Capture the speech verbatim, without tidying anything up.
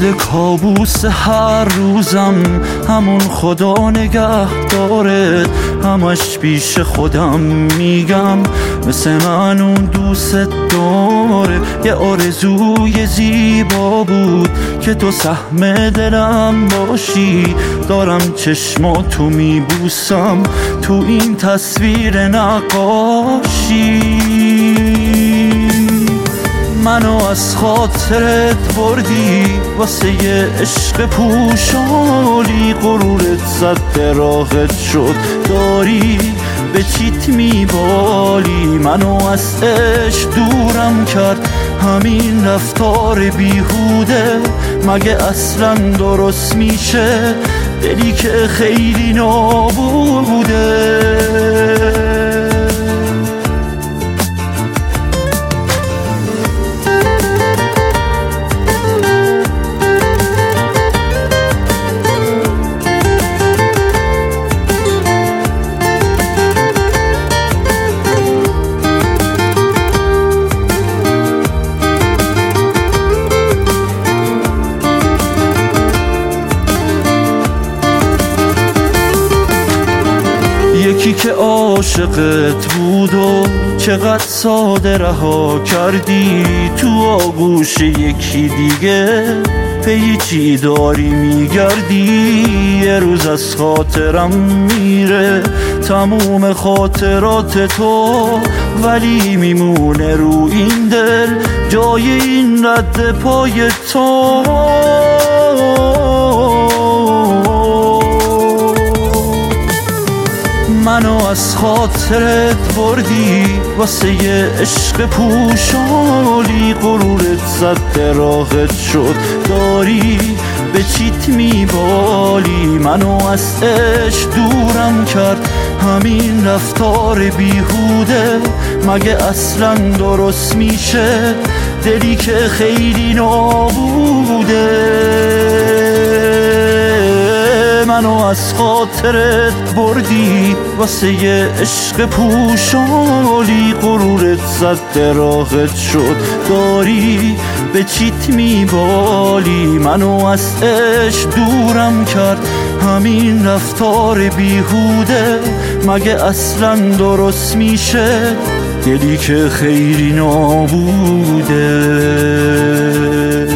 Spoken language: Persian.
شده کابوس هر روزم، همون خدا نگه داره، همش پیش خودم میگم مثل من اون دوست داره. یه آرزوی زیبا بود که تو سهم دلم باشی، دارم چشماتو میبوسم تو این تصویر نقاشی. منو از خاطرت بردی واسه یه عشق پوشالی، غرورت زد راحت شد داری به چیت میبالی. منو از عشق دورم کرد همین رفتار بیهوده، مگه اصلا درست میشه دلی که خیلی نابوده. یکی که عاشقت بود و چقدر ساده رها کردی، تو آغوش یکی دیگه پی چی داری میگردی. یه روز از خاطرم میره تموم خاطرات تو، ولی میمونه رو این دل جای این رد پای تو. منو از خاطرت بردی واسه یه عشق پوشالی، غرورت زد راحت شد داری به چیت میبالی. منو از عشق دورم کرد همین رفتار بیهوده، مگه اصلا درست میشه دلی که خیلی نابوده. منو از خاطرت بردی واسه یه عشق پوشالی، غرورت زد راحت شد داری به چیت میبالی. منو از عشق دورم کرد همین رفتار بیهوده، مگه اصلا درست میشه دلی که خیلی نابوده.